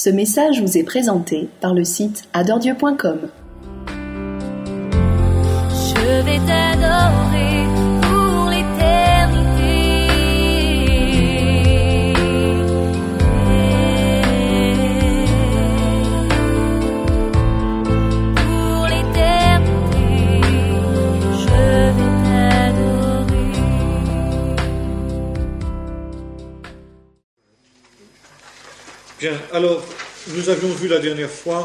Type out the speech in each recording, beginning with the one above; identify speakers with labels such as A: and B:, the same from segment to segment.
A: Ce message vous est présenté par le site adoredieu.com.
B: Je vais t'adorer pour l'éternité. Pour l'éternité, je vais t'adorer.
C: Bien, alors, nous avions vu la dernière fois,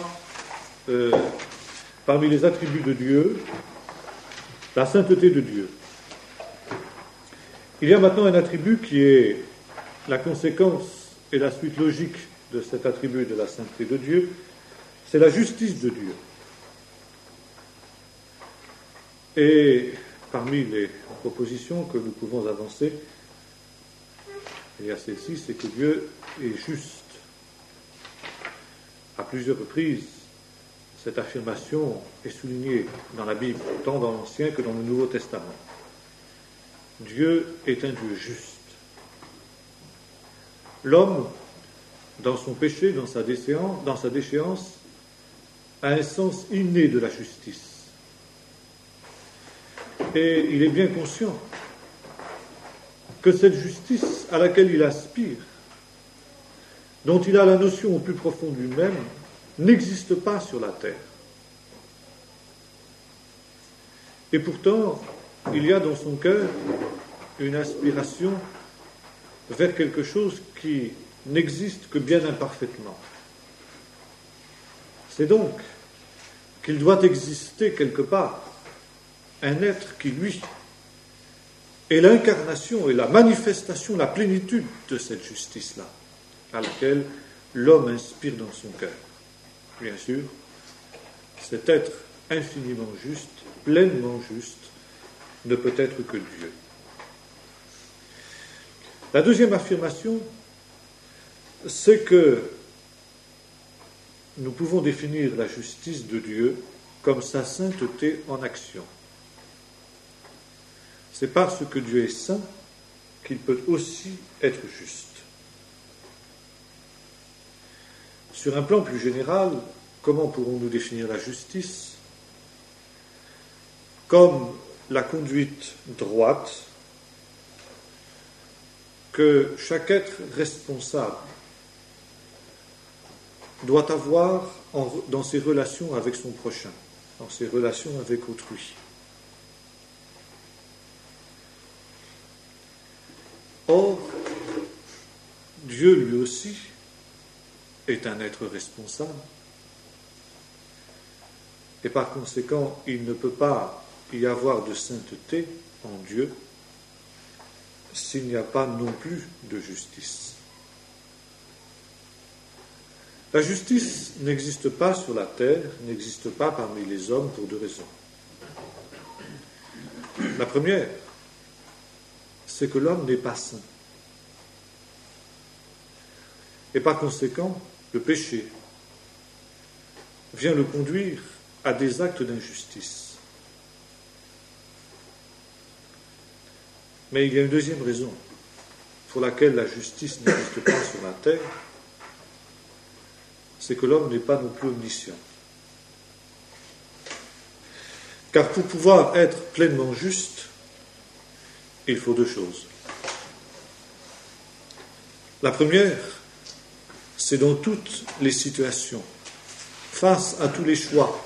C: parmi les attributs de Dieu, la sainteté de Dieu. Il y a maintenant un attribut qui est la conséquence et la suite logique de cet attribut de la sainteté de Dieu, c'est la justice de Dieu. Et parmi les propositions que nous pouvons avancer, il y a celle-ci, c'est que Dieu est juste. À plusieurs reprises, cette affirmation est soulignée dans la Bible, tant dans l'Ancien que dans le Nouveau Testament. Dieu est un Dieu juste. L'homme, dans son péché, dans sa déchéance, a un sens inné de la justice. Et il est bien conscient que cette justice à laquelle il aspire, dont il a la notion au plus profond de lui-même, n'existe pas sur la terre. Et pourtant, il y a dans son cœur une aspiration vers quelque chose qui n'existe que bien imparfaitement. C'est donc qu'il doit exister quelque part un être qui, lui, est l'incarnation et la manifestation, la plénitude de cette justice-là, à laquelle l'homme inspire dans son cœur. Bien sûr, cet être infiniment juste, pleinement juste, ne peut être que Dieu. La deuxième affirmation, c'est que nous pouvons définir la justice de Dieu comme sa sainteté en action. C'est parce que Dieu est saint qu'il peut aussi être juste. Sur un plan plus général, comment pourrons-nous définir la justice? Comme la conduite droite que chaque être responsable doit avoir dans ses relations avec son prochain, dans ses relations avec autrui. Or, Dieu lui aussi est un être responsable, et par conséquent, il ne peut pas y avoir de sainteté en Dieu s'il n'y a pas non plus de justice. La justice n'existe pas sur la terre, n'existe pas parmi les hommes pour deux raisons. La première, c'est que l'homme n'est pas saint. Et par conséquent, le péché vient le conduire à des actes d'injustice. Mais il y a une deuxième raison pour laquelle la justice n'existe pas sur la terre, c'est que l'homme n'est pas non plus omniscient. Car pour pouvoir être pleinement juste, il faut deux choses. La première, c'est dans toutes les situations, face à tous les choix,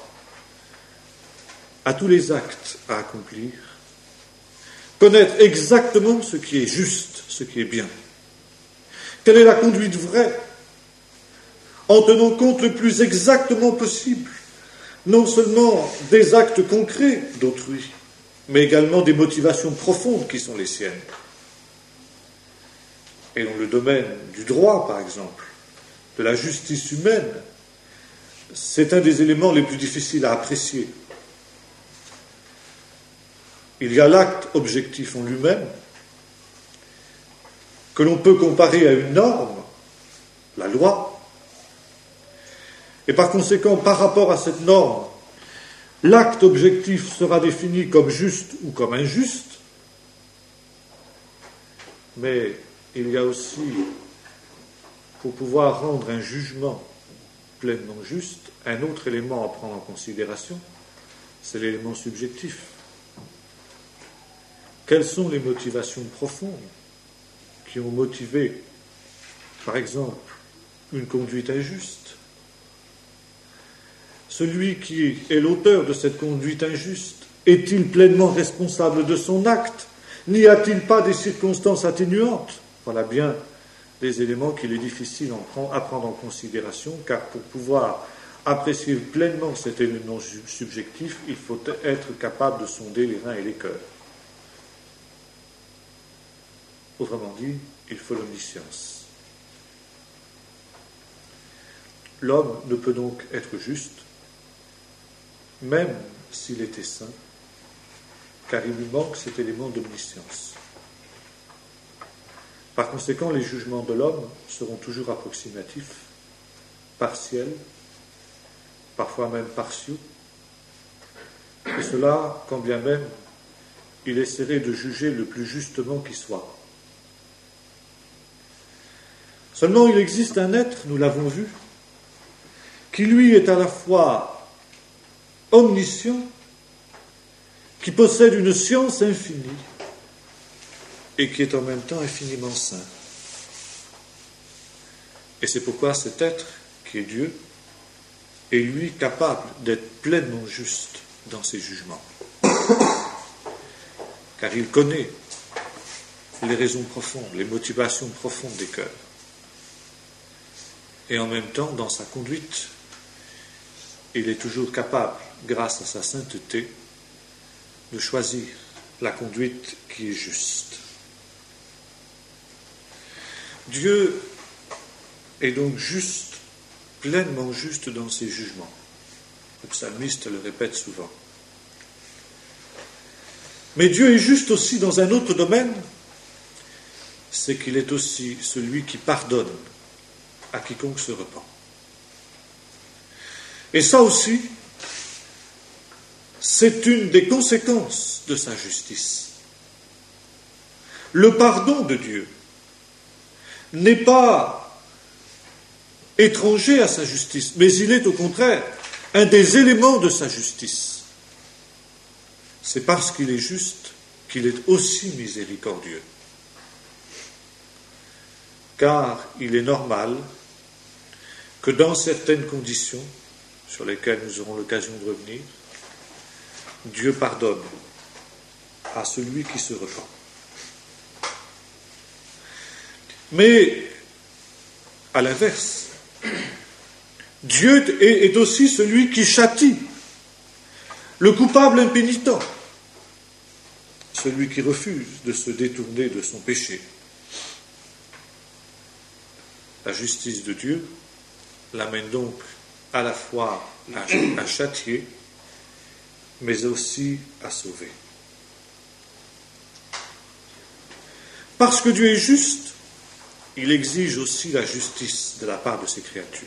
C: à tous les actes à accomplir, connaître exactement ce qui est juste, ce qui est bien. Quelle est la conduite vraie, en tenant compte le plus exactement possible, non seulement des actes concrets d'autrui, mais également des motivations profondes qui sont les siennes. Et dans le domaine du droit, par exemple, de la justice humaine, c'est un des éléments les plus difficiles à apprécier. Il y a l'acte objectif en lui-même, que l'on peut comparer à une norme, la loi, et par conséquent, par rapport à cette norme, l'acte objectif sera défini comme juste ou comme injuste, mais il y a aussi, pour pouvoir rendre un jugement pleinement juste, un autre élément à prendre en considération, c'est l'élément subjectif. Quelles sont les motivations profondes qui ont motivé, par exemple, une conduite injuste? Celui qui est l'auteur de cette conduite injuste, est-il pleinement responsable de son acte? N'y a-t-il pas des circonstances atténuantes? Voilà bien des éléments qu'il est difficile à prendre en considération, car pour pouvoir apprécier pleinement cet élément subjectif, il faut être capable de sonder les reins et les cœurs. Autrement dit, il faut l'omniscience. L'homme ne peut donc être juste, même s'il était saint, car il lui manque cet élément d'omniscience. Par conséquent, les jugements de l'homme seront toujours approximatifs, partiels, parfois même partiaux, et cela, quand bien même il essaierait de juger le plus justement qui soit. Seulement, il existe un être, nous l'avons vu, qui lui est à la fois omniscient, qui possède une science infinie et qui est en même temps infiniment saint. Et c'est pourquoi cet être, qui est Dieu, est lui capable d'être pleinement juste dans ses jugements. Car il connaît les raisons profondes, les motivations profondes des cœurs. Et en même temps, dans sa conduite, il est toujours capable, grâce à sa sainteté, de choisir la conduite qui est juste. Dieu est donc juste, pleinement juste dans ses jugements. Le psalmiste le répète souvent. Mais Dieu est juste aussi dans un autre domaine, c'est qu'il est aussi celui qui pardonne à quiconque se repent. Et ça aussi, c'est une des conséquences de sa justice. Le pardon de Dieu n'est pas étranger à sa justice, mais il est au contraire un des éléments de sa justice. C'est parce qu'il est juste qu'il est aussi miséricordieux. Car il est normal que dans certaines conditions, sur lesquelles nous aurons l'occasion de revenir, Dieu pardonne à celui qui se repent. Mais, à l'inverse, Dieu est aussi celui qui châtie le coupable impénitent, celui qui refuse de se détourner de son péché. La justice de Dieu l'amène donc à la fois à châtier, mais aussi à sauver. Parce que Dieu est juste, il exige aussi la justice de la part de ses créatures.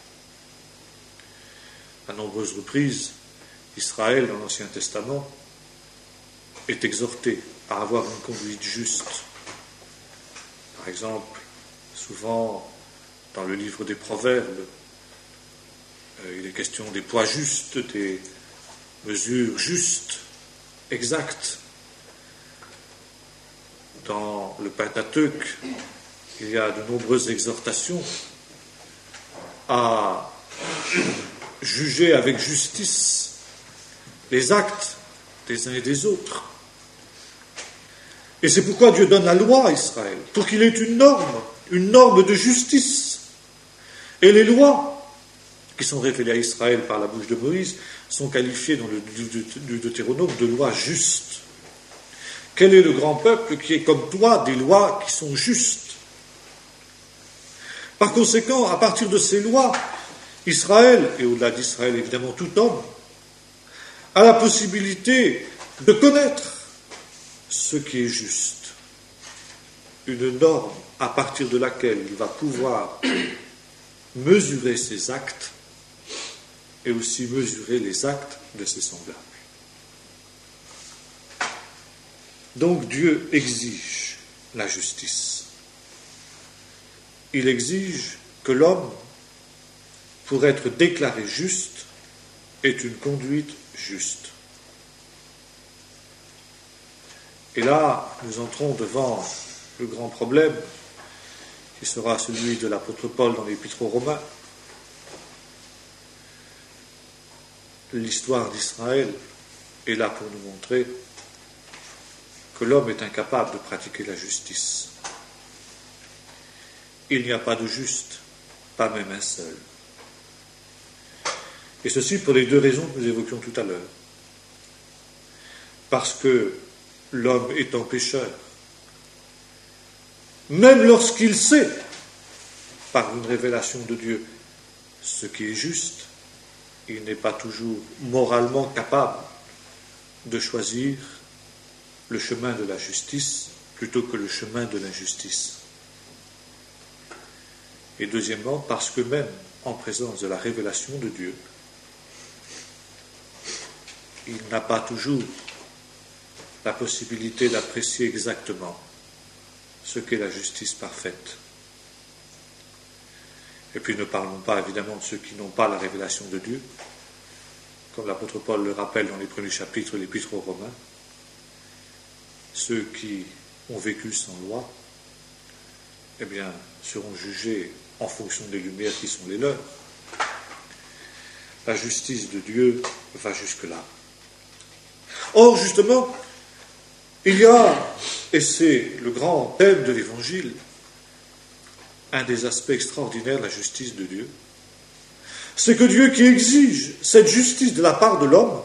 C: À nombreuses reprises, Israël, dans l'Ancien Testament, est exhorté à avoir une conduite juste. Par exemple, souvent, dans le livre des Proverbes, il est question des poids justes, des mesures justes, exactes. Dans le Pentateuque, il y a de nombreuses exhortations à juger avec justice les actes des uns et des autres. Et c'est pourquoi Dieu donne la loi à Israël, pour qu'il ait une norme de justice. Et les lois qui sont révélées à Israël par la bouche de Moïse sont qualifiées dans le Deutéronome de lois justes. Quel est le grand peuple qui est comme toi des lois qui sont justes? Par conséquent, à partir de ces lois, Israël, et au-delà d'Israël évidemment tout homme, a la possibilité de connaître ce qui est juste. Une norme à partir de laquelle il va pouvoir mesurer ses actes et aussi mesurer les actes de ses semblables. Donc Dieu exige la justice. Il exige que l'homme pour être déclaré juste est une conduite juste. Et là, nous entrons devant le grand problème qui sera celui de l'apôtre Paul dans l'Épître aux Romains. L'histoire d'Israël est là pour nous montrer que l'homme est incapable de pratiquer la justice. Il n'y a pas de juste, pas même un seul. Et ceci pour les deux raisons que nous évoquions tout à l'heure. Parce que l'homme étant pécheur, même lorsqu'il sait, par une révélation de Dieu, ce qui est juste, il n'est pas toujours moralement capable de choisir le chemin de la justice plutôt que le chemin de l'injustice. Et deuxièmement, parce que même en présence de la révélation de Dieu, il n'a pas toujours la possibilité d'apprécier exactement ce qu'est la justice parfaite. Et puis ne parlons pas évidemment de ceux qui n'ont pas la révélation de Dieu, comme l'apôtre Paul le rappelle dans les premiers chapitres de l'Épître aux Romains, ceux qui ont vécu sans loi, eh bien, seront jugés en fonction des lumières qui sont les leurs. La justice de Dieu va jusque-là. Or, justement, il y a, et c'est le grand thème de l'Évangile, un des aspects extraordinaires de la justice de Dieu, c'est que Dieu qui exige cette justice de la part de l'homme,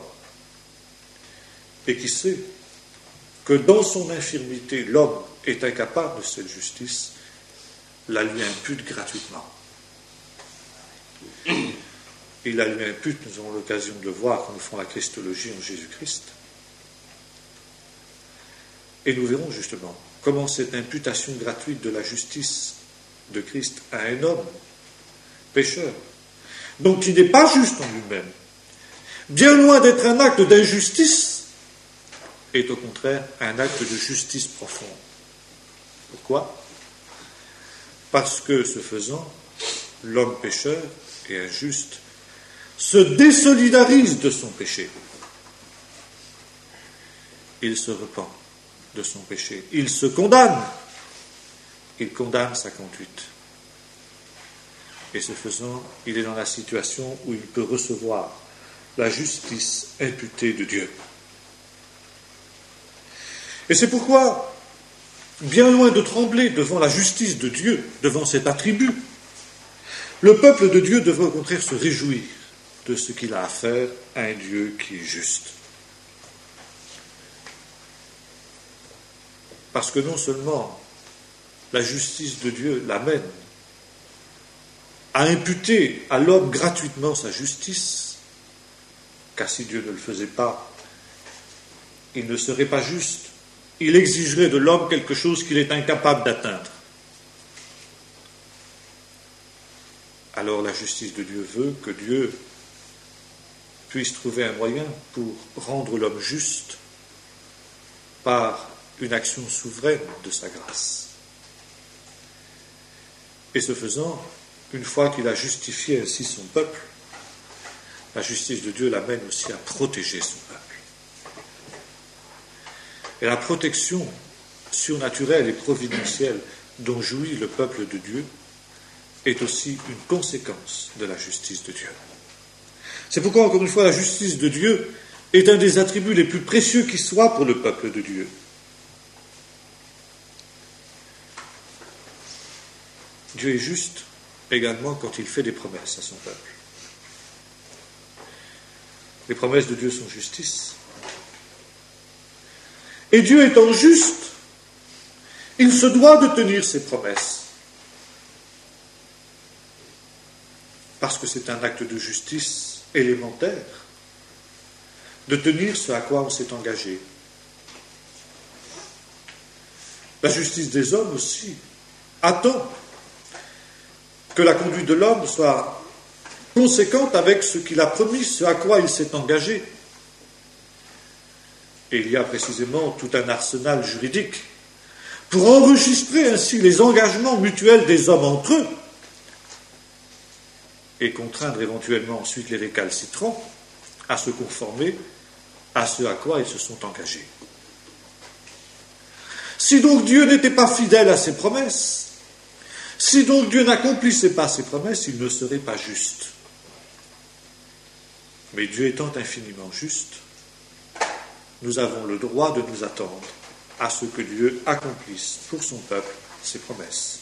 C: et qui sait que dans son infirmité, l'homme est incapable de cette justice, la lui impute gratuitement. Il la lui impute, nous aurons l'occasion de le voir quand nous ferons la Christologie en Jésus-Christ. Et nous verrons justement comment cette imputation gratuite de la justice de Christ à un homme pécheur, donc qui n'est pas juste en lui-même, bien loin d'être un acte d'injustice, est au contraire un acte de justice profonde. Pourquoi ? Parce que, ce faisant, l'homme pécheur et injuste se désolidarise de son péché. Il se repent de son péché. Il se condamne. Il condamne sa conduite. Et ce faisant, il est dans la situation où il peut recevoir la justice imputée de Dieu. Et c'est pourquoi, bien loin de trembler devant la justice de Dieu, devant cet attribut, le peuple de Dieu devrait au contraire se réjouir de ce qu'il a à faire à un Dieu qui est juste. Parce que non seulement la justice de Dieu l'amène à imputer à l'homme gratuitement sa justice, car si Dieu ne le faisait pas, il ne serait pas juste. Il exigerait de l'homme quelque chose qu'il est incapable d'atteindre. Alors la justice de Dieu veut que Dieu puisse trouver un moyen pour rendre l'homme juste par une action souveraine de sa grâce. Et ce faisant, une fois qu'il a justifié ainsi son peuple, la justice de Dieu l'amène aussi à protéger son peuple. Et la protection surnaturelle et providentielle dont jouit le peuple de Dieu est aussi une conséquence de la justice de Dieu. C'est pourquoi, encore une fois, la justice de Dieu est un des attributs les plus précieux qui soient pour le peuple de Dieu. Dieu est juste également quand il fait des promesses à son peuple. Les promesses de Dieu sont justice. Et Dieu étant juste, il se doit de tenir ses promesses. Parce que c'est un acte de justice élémentaire de tenir ce à quoi on s'est engagé. La justice des hommes aussi attend que la conduite de l'homme soit conséquente avec ce qu'il a promis, ce à quoi il s'est engagé. Et il y a précisément tout un arsenal juridique pour enregistrer ainsi les engagements mutuels des hommes entre eux. et contraindre éventuellement ensuite les récalcitrants à se conformer à ce à quoi ils se sont engagés. Si donc Dieu n'était pas fidèle à ses promesses, si donc Dieu n'accomplissait pas ses promesses, il ne serait pas juste. Mais Dieu étant infiniment juste, nous avons le droit de nous attendre à ce que Dieu accomplisse pour son peuple ses promesses.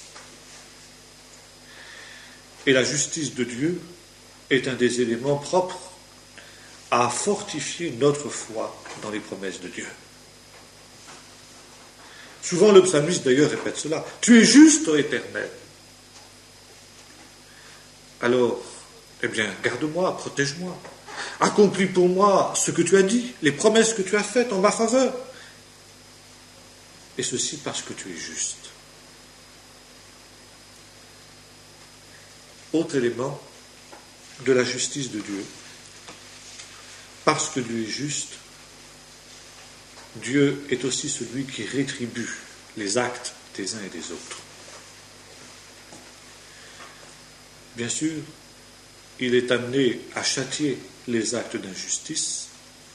C: Et la justice de Dieu est un des éléments propres à fortifier notre foi dans les promesses de Dieu. Souvent le psalmiste d'ailleurs répète cela. Tu es juste, ô Éternel. Alors, eh bien, garde-moi, protège-moi. Accomplis pour moi ce que tu as dit, les promesses que tu as faites en ma faveur. Et ceci parce que tu es juste. Autre élément de la justice de Dieu. Parce que Dieu est juste, Dieu est aussi celui qui rétribue les actes des uns et des autres. Bien sûr, il est amené à châtier les actes d'injustice.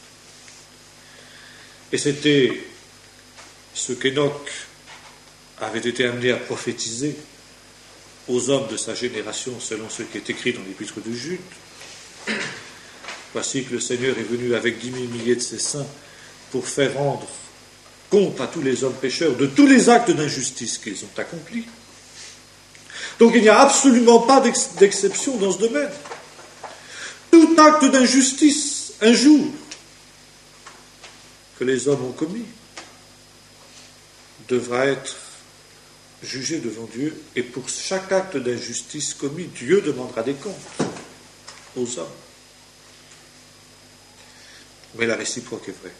C: Et c'était ce qu'Enoch avait été amené à prophétiser aux hommes de sa génération selon ce qui est écrit dans l'Épître de Jude. Voici que le Seigneur est venu avec 10 000 milliers de ses saints pour faire rendre compte à tous les hommes pécheurs de tous les actes d'injustice qu'ils ont accomplis. Donc il n'y a absolument pas d'exception dans ce domaine. Tout acte d'injustice, un jour, que les hommes ont commis, devra être jugé devant Dieu, et pour chaque acte d'injustice commis, Dieu demandera des comptes aux hommes. Mais la réciproque est vraie.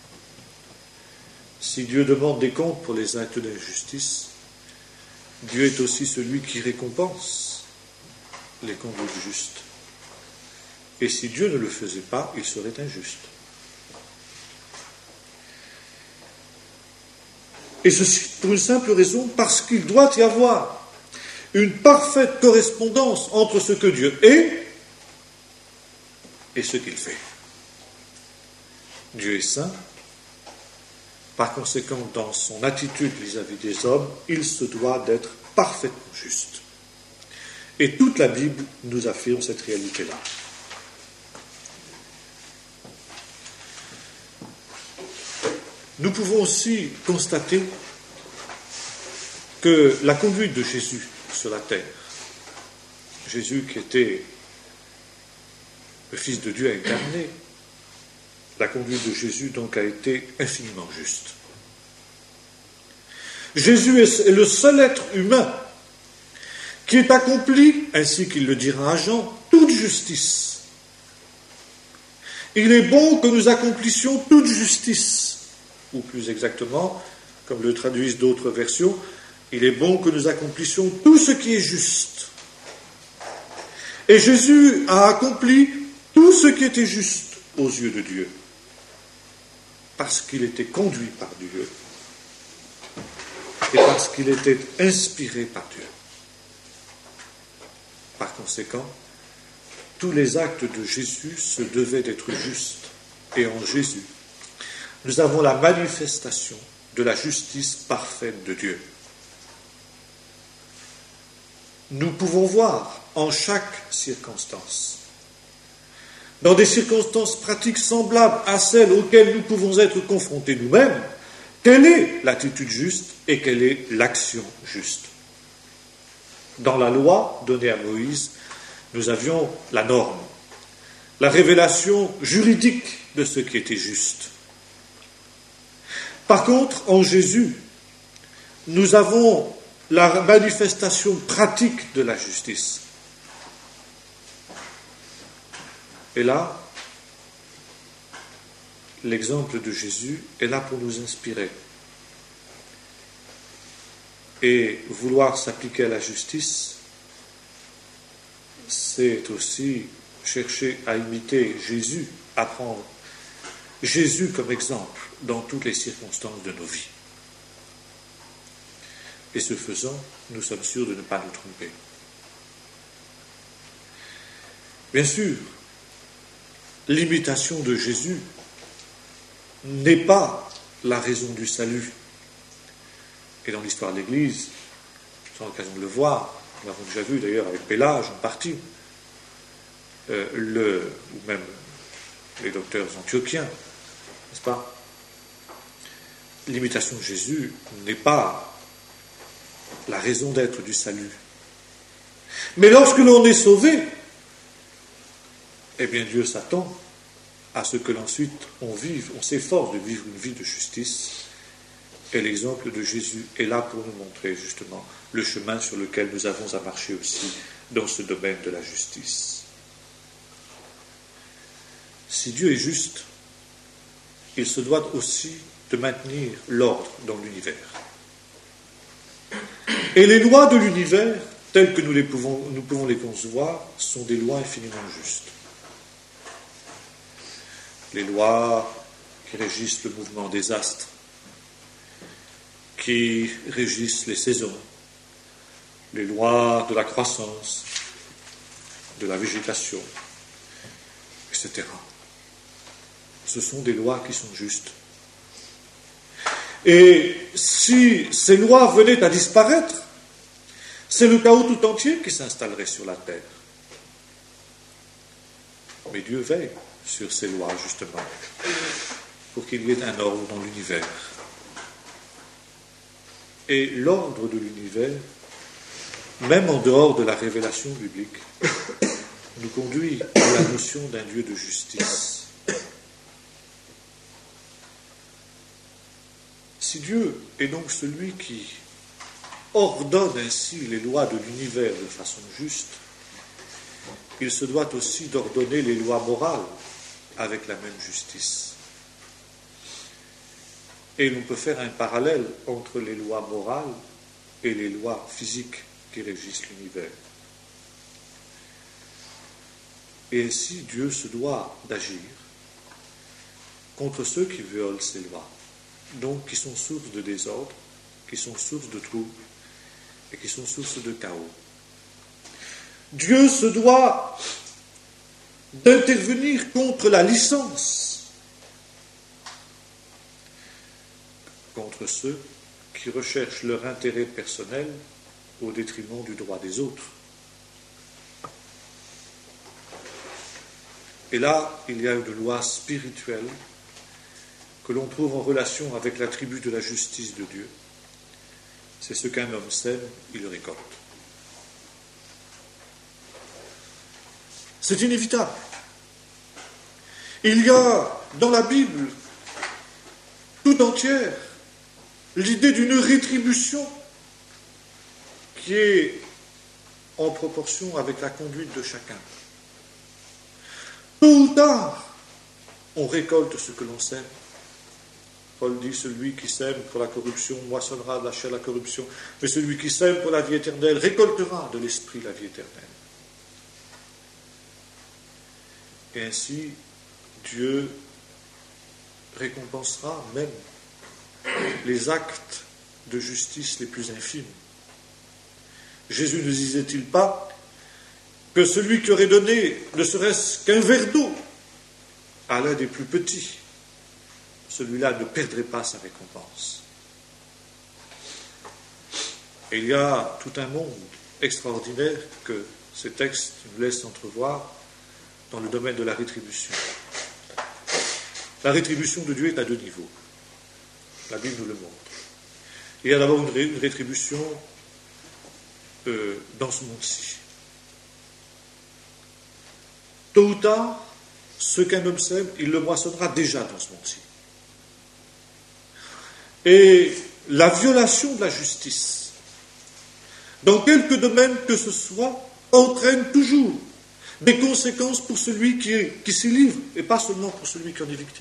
C: Si Dieu demande des comptes pour les actes d'injustice, Dieu est aussi celui qui récompense les conduites justes. Et si Dieu ne le faisait pas, il serait injuste. Et ceci pour une simple raison, parce qu'il doit y avoir une parfaite correspondance entre ce que Dieu est et ce qu'il fait. Dieu est saint, par conséquent, dans son attitude vis-à-vis des hommes, il se doit d'être parfaitement juste. Et toute la Bible nous affirme cette réalité-là. Nous pouvons aussi constater que la conduite de Jésus sur la terre, Jésus qui était le Fils de Dieu incarné, la conduite de Jésus donc a été infiniment juste. Jésus est le seul être humain qui ait accompli, ainsi qu'il le dira à Jean, toute justice. Il est bon que nous accomplissions toute justice. Ou plus exactement, comme le traduisent d'autres versions, il est bon que nous accomplissions tout ce qui est juste. Et Jésus a accompli tout ce qui était juste aux yeux de Dieu, parce qu'il était conduit par Dieu et parce qu'il était inspiré par Dieu. Par conséquent, tous les actes de Jésus se devaient d'être justes, et en Jésus, nous avons la manifestation de la justice parfaite de Dieu. Nous pouvons voir en chaque circonstance, dans des circonstances pratiques semblables à celles auxquelles nous pouvons être confrontés nous-mêmes, quelle est l'attitude juste et quelle est l'action juste. Dans la loi donnée à Moïse, nous avions la norme, la révélation juridique de ce qui était juste. Par contre, en Jésus, nous avons la manifestation pratique de la justice. Et là, l'exemple de Jésus est là pour nous inspirer. Et vouloir s'appliquer à la justice, c'est aussi chercher à imiter Jésus, à prendre Jésus comme exemple dans toutes les circonstances de nos vies. Et ce faisant, nous sommes sûrs de ne pas nous tromper. Bien sûr, l'imitation de Jésus n'est pas la raison du salut. Et dans l'histoire de l'Église, nous avons l'occasion de le voir, nous l'avons déjà vu d'ailleurs avec Pélage en partie, ou même les docteurs antiochiens, n'est-ce pas? L'imitation de Jésus n'est pas la raison d'être du salut. Mais lorsque l'on est sauvé, eh bien Dieu s'attend à ce que l'ensuite on s'efforce de vivre une vie de justice. Et l'exemple de Jésus est là pour nous montrer justement le chemin sur lequel nous avons à marcher aussi dans ce domaine de la justice. Si Dieu est juste, il se doit aussi de maintenir l'ordre dans l'univers. Et les lois de l'univers, telles que nous pouvons les concevoir, sont des lois infiniment justes. Les lois qui régissent le mouvement des astres, qui régissent les saisons, les lois de la croissance, de la végétation, etc. Ce sont des lois qui sont justes. Et si ces lois venaient à disparaître, c'est le chaos tout entier qui s'installerait sur la terre. Mais Dieu veille sur ces lois, justement, pour qu'il y ait un ordre dans l'univers. Et l'ordre de l'univers, même en dehors de la révélation biblique, nous conduit à la notion d'un Dieu de justice. Si Dieu est donc celui qui ordonne ainsi les lois de l'univers de façon juste, il se doit aussi d'ordonner les lois morales avec la même justice. Et l'on peut faire un parallèle entre les lois morales et les lois physiques qui régissent l'univers. Et ainsi, Dieu se doit d'agir contre ceux qui violent ces lois, donc qui sont source de désordre, qui sont source de troubles et qui sont source de chaos. Dieu se doit d'intervenir contre la licence, contre ceux qui recherchent leur intérêt personnel au détriment du droit des autres. Et là, il y a une loi spirituelle que l'on trouve en relation avec l'attribut de la justice de Dieu. C'est ce qu'un homme sème, il le récolte. C'est inévitable. Il y a dans la Bible tout entière l'idée d'une rétribution qui est en proportion avec la conduite de chacun. Tôt ou tard, on récolte ce que l'on sème. Paul dit, celui qui sème pour la corruption moissonnera de la chair la corruption, mais celui qui sème pour la vie éternelle récoltera de l'esprit la vie éternelle. Et ainsi, Dieu récompensera même les actes de justice les plus infimes. Jésus ne disait-il pas que celui qui aurait donné ne serait-ce qu'un verre d'eau à l'un des plus petits, celui-là ne perdrait pas sa récompense. Et il y a tout un monde extraordinaire que ces textes nous laissent entrevoir dans le domaine de la rétribution. La rétribution de Dieu est à deux niveaux. La Bible nous le montre. Il y a d'abord une rétribution dans ce monde-ci. Tôt ou tard, ce qu'un homme sème, il le moissonnera déjà dans ce monde-ci. Et la violation de la justice, dans quelque domaine que ce soit, entraîne toujours des conséquences pour celui qui s'y livre, et pas seulement pour celui qui en est victime.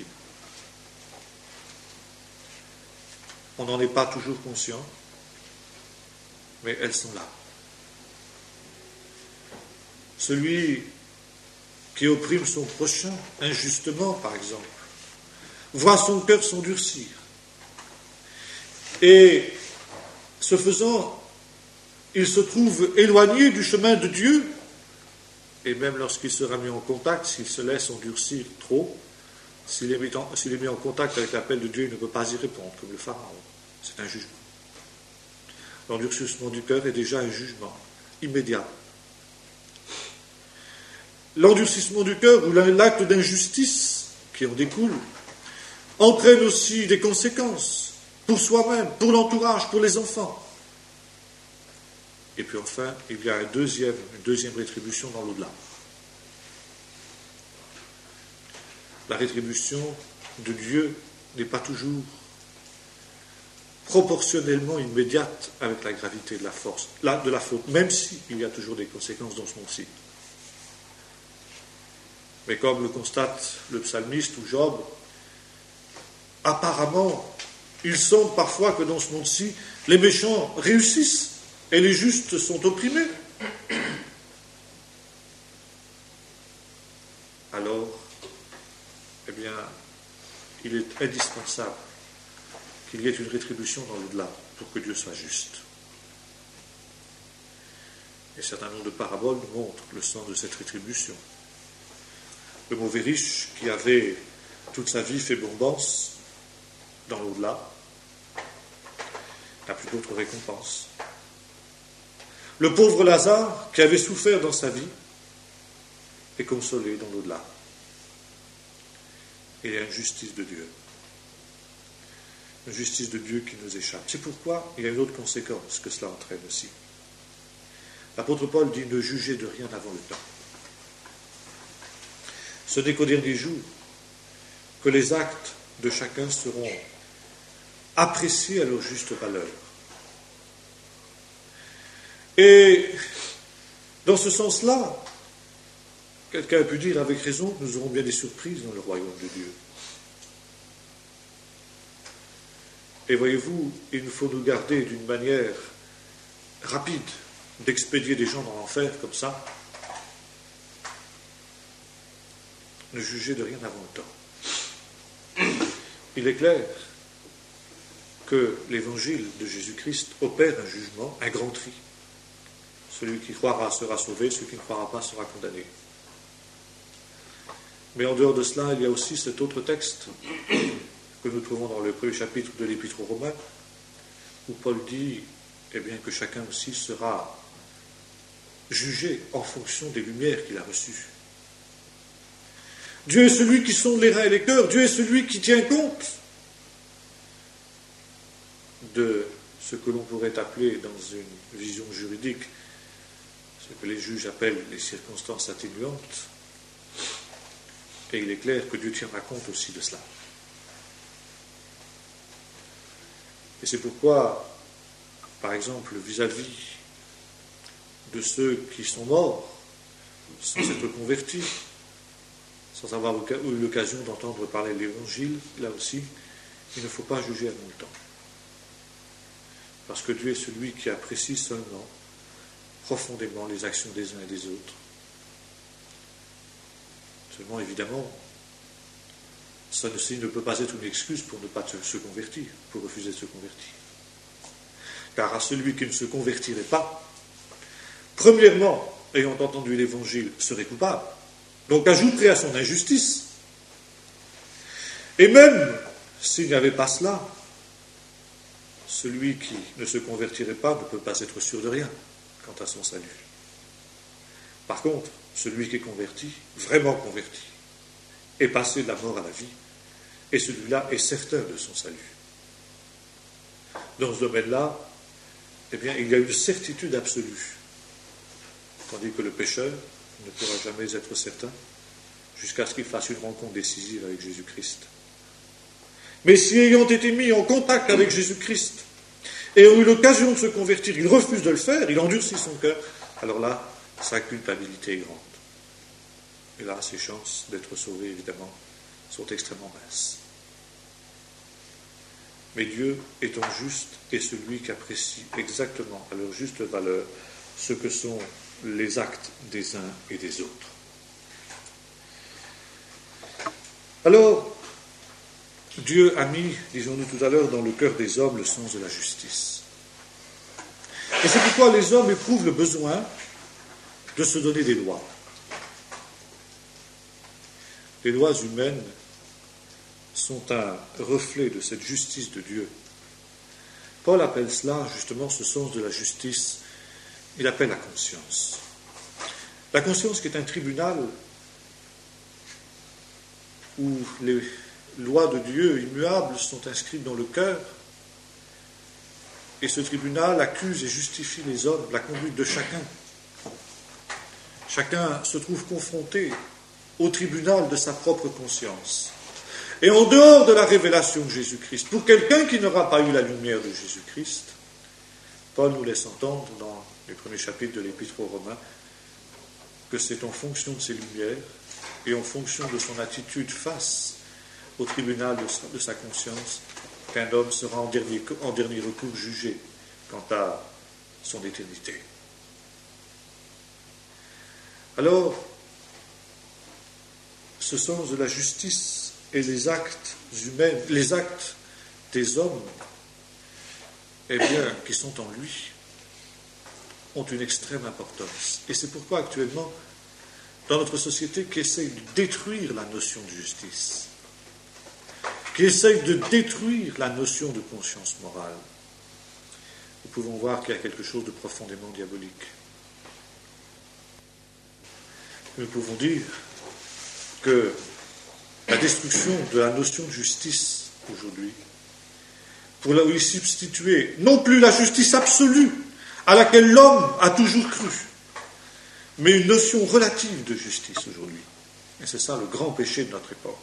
C: On n'en est pas toujours conscient, mais elles sont là. Celui qui opprime son prochain injustement, par exemple, voit son cœur s'endurcir. Et ce faisant, il se trouve éloigné du chemin de Dieu et même lorsqu'il sera mis en contact, s'il se laisse endurcir trop, s'il est mis en contact avec l'appel de Dieu, il ne peut pas y répondre, comme le Pharaon. C'est un jugement. L'endurcissement du cœur est déjà un jugement immédiat. L'endurcissement du cœur ou l'acte d'injustice qui en découle entraîne aussi des conséquences pour soi-même, pour l'entourage, pour les enfants. Et puis enfin, il y a une deuxième rétribution dans l'au-delà. La rétribution de Dieu n'est pas toujours proportionnellement immédiate avec la gravité de la faute, même s'il y a toujours des conséquences dans ce monde-ci. Mais comme le constate le psalmiste ou Job, apparemment, il semble parfois que dans ce monde-ci, les méchants réussissent et les justes sont opprimés. Alors, eh bien, il est indispensable qu'il y ait une rétribution dans l'au-delà pour que Dieu soit juste. Et un certain nombre de paraboles nous montrent le sens de cette rétribution. Le mauvais riche qui avait toute sa vie fait bombance dans l'au-delà n'a plus d'autre récompense. Le pauvre Lazare qui avait souffert dans sa vie est consolé dans l'au-delà. Et il y a une justice de Dieu. Une justice de Dieu qui nous échappe. C'est pourquoi il y a une autre conséquence que cela entraîne aussi. L'apôtre Paul dit ne jugez de rien avant le temps. Ce n'est qu'au dernier jour que les actes de chacun seront appréciés à leur juste valeur. Et dans ce sens-là, quelqu'un a pu dire avec raison, nous aurons bien des surprises dans le royaume de Dieu. Et voyez-vous, il nous faut nous garder d'une manière rapide d'expédier des gens dans l'enfer comme ça. Ne jugez de rien avant le temps. Il est clair que l'évangile de Jésus-Christ opère un jugement, un grand tri. Celui qui croira sera sauvé, celui qui ne croira pas sera condamné. Mais en dehors de cela, il y a aussi cet autre texte que nous trouvons dans le premier chapitre de l'Épître aux Romains, où Paul dit eh bien, que chacun aussi sera jugé en fonction des lumières qu'il a reçues. Dieu est celui qui sonde les reins et les cœurs, Dieu est celui qui tient compte de ce que l'on pourrait appeler dans une vision juridique, ce que les juges appellent les circonstances atténuantes, et il est clair que Dieu tiendra compte aussi de cela. Et c'est pourquoi, par exemple, vis-à-vis de ceux qui sont morts, sans s'être convertis, sans avoir eu l'occasion d'entendre parler de l'Évangile, là aussi, il ne faut pas juger avant le temps. Parce que Dieu est celui qui apprécie seulement, profondément, les actions des uns et des autres. Seulement, évidemment, ceci ne peut pas être une excuse pour ne pas se convertir, pour refuser de se convertir. Car à celui qui ne se convertirait pas, premièrement, ayant entendu l'Évangile, serait coupable, donc ajouterait à son injustice. Et même s'il n'y avait pas cela, celui qui ne se convertirait pas ne peut pas être sûr de rien quant à son salut. Par contre, celui qui est converti, vraiment converti, est passé de la mort à la vie, et celui-là est certain de son salut. Dans ce domaine-là, eh bien, il y a une certitude absolue, tandis que le pécheur ne pourra jamais être certain jusqu'à ce qu'il fasse une rencontre décisive avec Jésus-Christ. Mais si, ayant été mis en contact avec Jésus-Christ et ayant eu l'occasion de se convertir, il refuse de le faire, il endurcit son cœur, alors là, sa culpabilité est grande. Et là, ses chances d'être sauvé, évidemment, sont extrêmement minces. Mais Dieu étant juste est celui qui apprécie exactement à leur juste valeur ce que sont les actes des uns et des autres. Alors, Dieu a mis, disons-nous tout à l'heure, dans le cœur des hommes le sens de la justice. Et c'est pourquoi les hommes éprouvent le besoin de se donner des lois. les lois humaines sont un reflet de cette justice de Dieu. Paul appelle cela, justement, ce sens de la justice, il appelle la conscience. La conscience qui est un tribunal où les lois de Dieu immuables sont inscrites dans le cœur, et ce tribunal accuse et justifie les hommes, la conduite de chacun. Chacun se trouve confronté au tribunal de sa propre conscience. Et en dehors de la révélation de Jésus-Christ, pour quelqu'un qui n'aura pas eu la lumière de Jésus-Christ, Paul nous laisse entendre dans les premiers chapitres de l'Épître aux Romains que c'est en fonction de ces lumières et en fonction de son attitude face au tribunal de sa conscience qu'un homme sera en dernier recours jugé quant à son éternité. Alors, ce sens de la justice et les actes humains, les actes des hommes, eh bien, qui sont en lui, ont une extrême importance. Et c'est pourquoi actuellement, dans notre société qui essaye de détruire la notion de justice, qui essaye de détruire la notion de conscience morale, nous pouvons voir qu'il y a quelque chose de profondément diabolique. Nous pouvons dire que la destruction de la notion de justice aujourd'hui, pour lui substituer non plus la justice absolue à laquelle l'homme a toujours cru, mais une notion relative de justice aujourd'hui. Et c'est ça le grand péché de notre époque.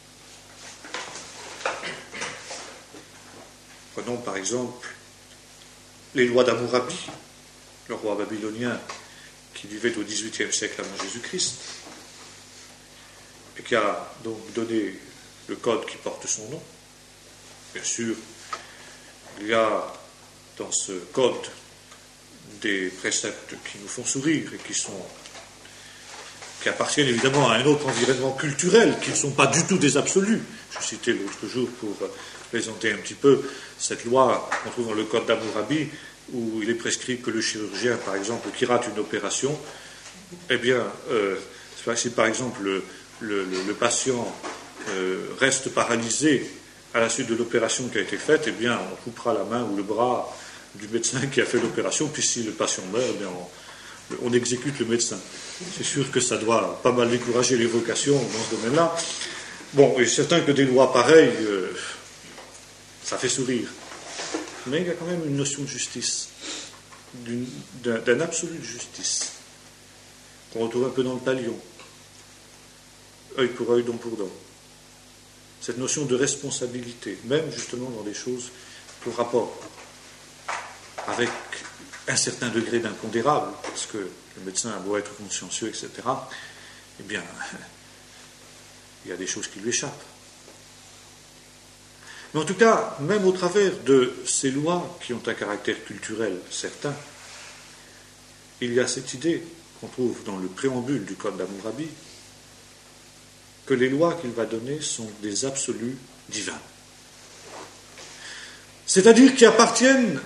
C: Prenons par exemple les lois d'Hammurabi, le roi babylonien qui vivait au XVIIIe siècle avant Jésus-Christ, et qui a donc donné le code qui porte son nom. Bien sûr, il y a dans ce code des préceptes qui nous font sourire et qui appartiennent évidemment à un autre environnement culturel, qui ne sont pas du tout des absolus. Je citais l'autre jour pour présenter un petit peu cette loi qu'on trouve dans le code d'Hammurabi, où il est prescrit que le chirurgien, par exemple, qui rate une opération, eh bien, si par exemple le patient reste paralysé à la suite de l'opération qui a été faite, eh bien, on coupera la main ou le bras du médecin qui a fait l'opération, puis si le patient meurt, eh bien, on exécute le médecin. C'est sûr que ça doit pas mal décourager les vocations dans ce domaine-là. Bon, il est certain que des lois pareilles, ça fait sourire. Mais il y a quand même une notion de justice, d'un absolu de justice, qu'on retrouve un peu dans le talion. Œil pour œil, dent pour dent. Cette notion de responsabilité, même justement dans des choses pour rapport avec un certain degré d'impondérable, parce que le médecin a beau être consciencieux, etc., eh bien, il y a des choses qui lui échappent. Mais en tout cas, même au travers de ces lois qui ont un caractère culturel certain, il y a cette idée qu'on trouve dans le préambule du Code d'Hammurabi, que les lois qu'il va donner sont des absolus divins. C'est-à-dire qui appartiennent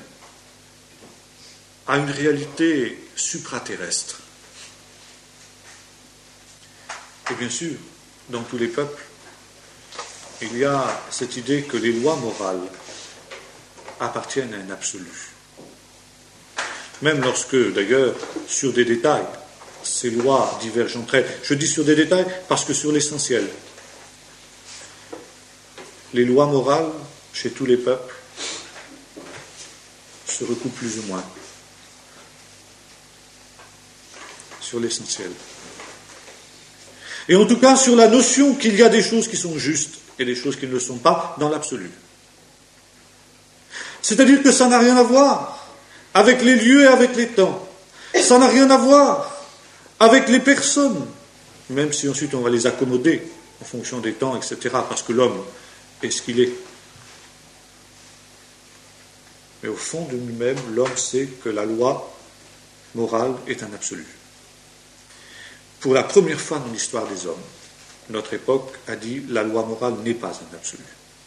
C: à une réalité supraterrestre. Et bien sûr, dans tous les peuples, il y a cette idée que les lois morales appartiennent à un absolu. Même lorsque, d'ailleurs, sur des détails, ces lois divergent entre elles. Je dis sur des détails parce que sur l'essentiel, les lois morales, chez tous les peuples, se recoupent plus ou moins. Sur l'essentiel. Et en tout cas, sur la notion qu'il y a des choses qui sont justes et des choses qui ne le sont pas, dans l'absolu. C'est-à-dire que ça n'a rien à voir avec les lieux et avec les temps. Ça n'a rien à voir avec les personnes, même si ensuite on va les accommoder en fonction des temps, etc., parce que l'homme est ce qu'il est. Mais au fond de lui-même, l'homme sait que la loi morale est un absolu. Pour la première fois dans l'histoire des hommes, notre époque a dit la loi morale n'est pas un absolu.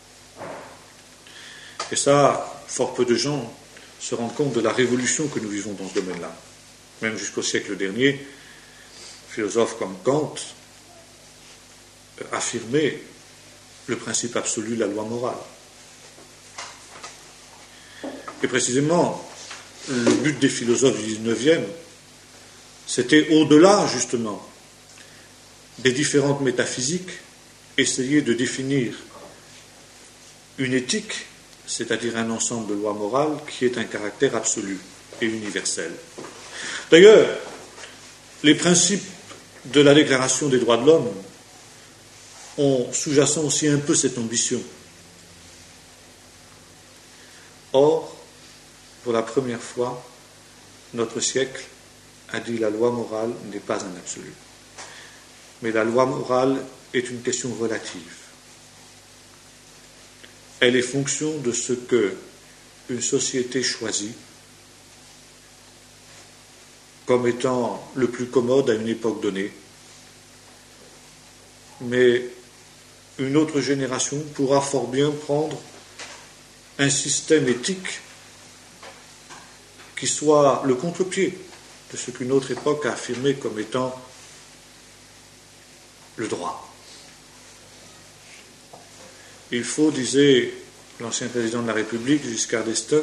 C: Et ça, fort peu de gens se rendent compte de la révolution que nous vivons dans ce domaine-là. Même jusqu'au siècle dernier, philosophes comme Kant affirmer le principe absolu de la loi morale. Et précisément, le but des philosophes du XIXe, c'était au-delà, justement, des différentes métaphysiques, essayer de définir une éthique, c'est-à-dire un ensemble de lois morales qui ait un caractère absolu et universel. D'ailleurs, les principes de la Déclaration des droits de l'homme ont sous-jacent aussi un peu cette ambition. Or, pour la première fois, notre siècle a dit la loi morale n'est pas un absolu. Mais la loi morale est une question relative. Elle est fonction de ce que une société choisit comme étant le plus commode à une époque donnée. Mais une autre génération pourra fort bien prendre un système éthique qui soit le contre-pied de ce qu'une autre époque a affirmé comme étant le droit. Il faut, disait l'ancien président de la République, Giscard d'Estaing,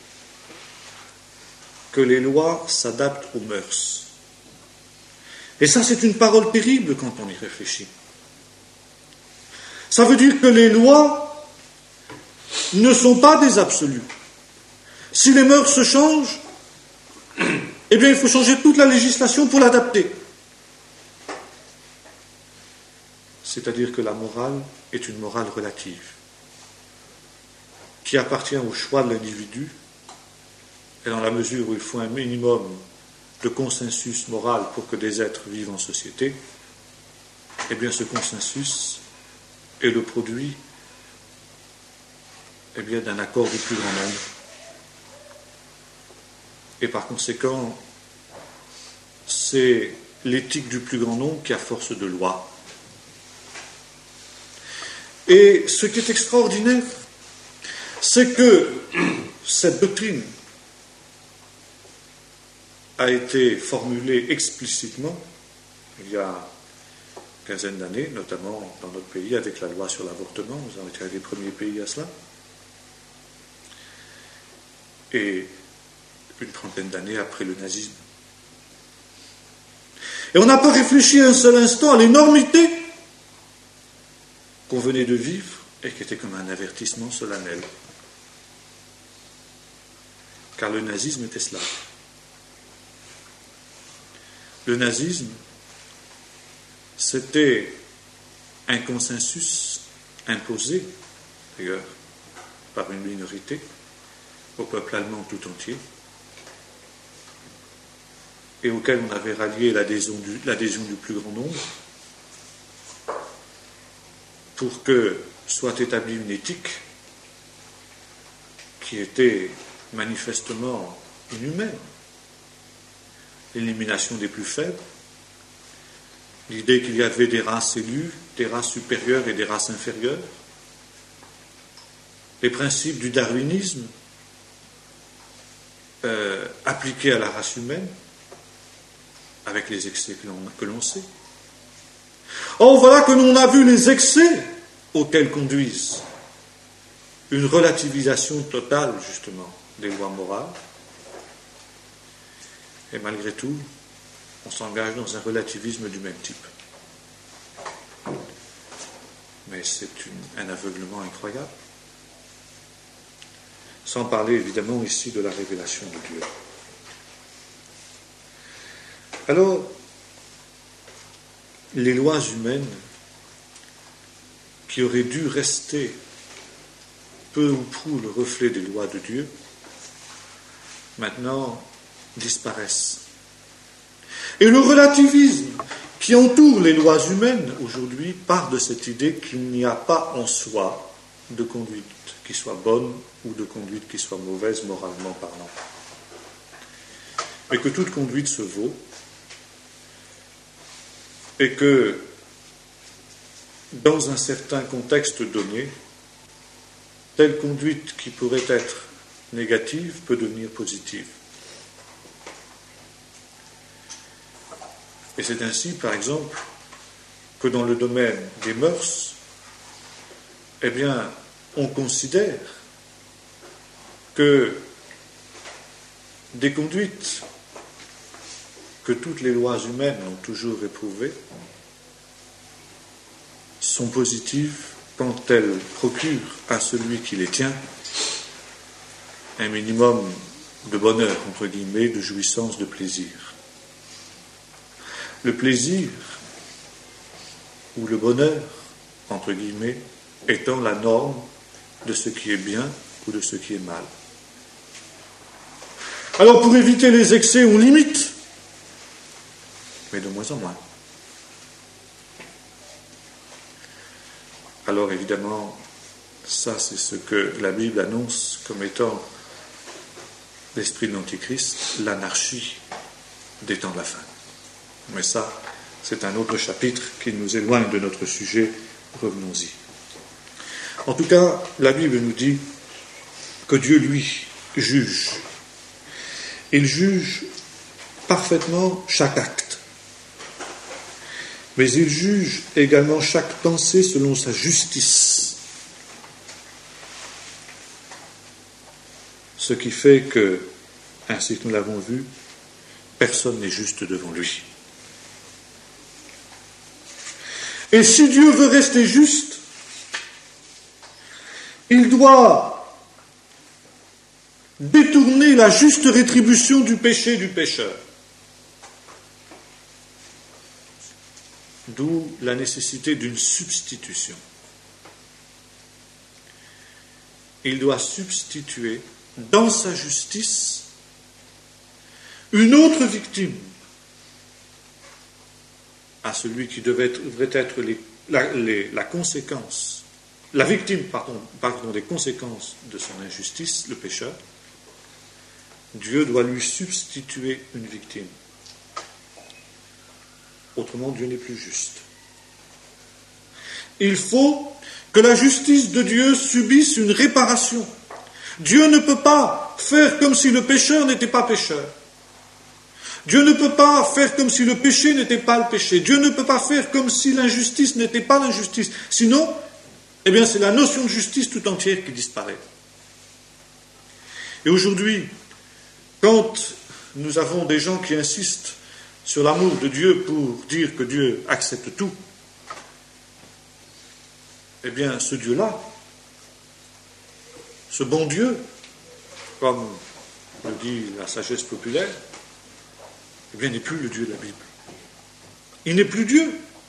C: que les lois s'adaptent aux mœurs. Et ça, c'est une parole terrible quand on y réfléchit. Ça veut dire que les lois ne sont pas des absolus. Si les mœurs se changent, eh bien, il faut changer toute la législation pour l'adapter. C'est-à-dire que la morale est une morale relative, qui appartient au choix de l'individu, et dans la mesure où il faut un minimum de consensus moral pour que des êtres vivent en société, eh bien ce consensus est le produit d'un accord du plus grand nombre. Et par conséquent, c'est l'éthique du plus grand nombre qui a force de loi. Et ce qui est extraordinaire, c'est que cette doctrine a été formulée explicitement il y a une quinzaine d'années, notamment dans notre pays avec la loi sur l'avortement. Nous avons été un des premiers pays à cela. Et une trentaine d'années après le nazisme. Et on n'a pas réfléchi un seul instant à l'énormité qu'on venait de vivre et qui était comme un avertissement solennel. Car le nazisme était cela. Le nazisme, c'était un consensus imposé, d'ailleurs, par une minorité, au peuple allemand tout entier, et auquel on avait rallié l'adhésion du plus grand nombre, pour que soit établie une éthique qui était manifestement inhumaine. L'élimination des plus faibles, l'idée qu'il y avait des races élues, des races supérieures et des races inférieures, les principes du darwinisme appliqués à la race humaine, avec les excès que l'on sait. Or, voilà que l'on a vu les excès auxquels conduisent une relativisation totale, justement, des lois morales. Et malgré tout, on s'engage dans un relativisme du même type. Mais c'est un aveuglement incroyable. Sans parler évidemment ici de la révélation de Dieu. Alors, les lois humaines qui auraient dû rester peu ou prou le reflet des lois de Dieu, maintenant disparaissent. Et le relativisme qui entoure les lois humaines aujourd'hui part de cette idée qu'il n'y a pas en soi de conduite qui soit bonne ou de conduite qui soit mauvaise moralement parlant. Mais que toute conduite se vaut et que dans un certain contexte donné, telle conduite qui pourrait être négative peut devenir positive. Et c'est ainsi, par exemple, que dans le domaine des mœurs, eh bien, on considère que des conduites que toutes les lois humaines ont toujours éprouvées sont positives quand elles procurent à celui qui les tient un minimum de bonheur, entre guillemets, de jouissance, de plaisir. Le plaisir ou le bonheur, entre guillemets, étant la norme de ce qui est bien ou de ce qui est mal. Alors pour éviter les excès, on limite, mais de moins en moins. Alors évidemment, ça c'est ce que la Bible annonce comme étant l'esprit de l'Antichrist, l'anarchie des temps de la fin. Mais ça, c'est un autre chapitre qui nous éloigne de notre sujet, revenons-y. En tout cas, la Bible nous dit que Dieu, lui, juge. Il juge parfaitement chaque acte. Mais il juge également chaque pensée selon sa justice. Ce qui fait que, ainsi que nous l'avons vu, personne n'est juste devant lui. Et si Dieu veut rester juste, il doit détourner la juste rétribution du péché du pécheur. D'où la nécessité d'une substitution. Il doit substituer dans sa justice une autre victime à celui qui devrait être la conséquence, la victime, des conséquences de son injustice, le pécheur. Dieu doit lui substituer une victime. Autrement, Dieu n'est plus juste. Il faut que la justice de Dieu subisse une réparation. Dieu ne peut pas faire comme si le pécheur n'était pas pécheur. Dieu ne peut pas faire comme si le péché n'était pas le péché. Dieu ne peut pas faire comme si l'injustice n'était pas l'injustice. Sinon, eh bien, c'est la notion de justice tout entière qui disparaît. Et aujourd'hui, quand nous avons des gens qui insistent sur l'amour de Dieu pour dire que Dieu accepte tout, eh bien, ce Dieu-là, ce bon Dieu, comme le dit la sagesse populaire, eh bien, n'est plus le Dieu de la Bible. Il n'est plus Dieu,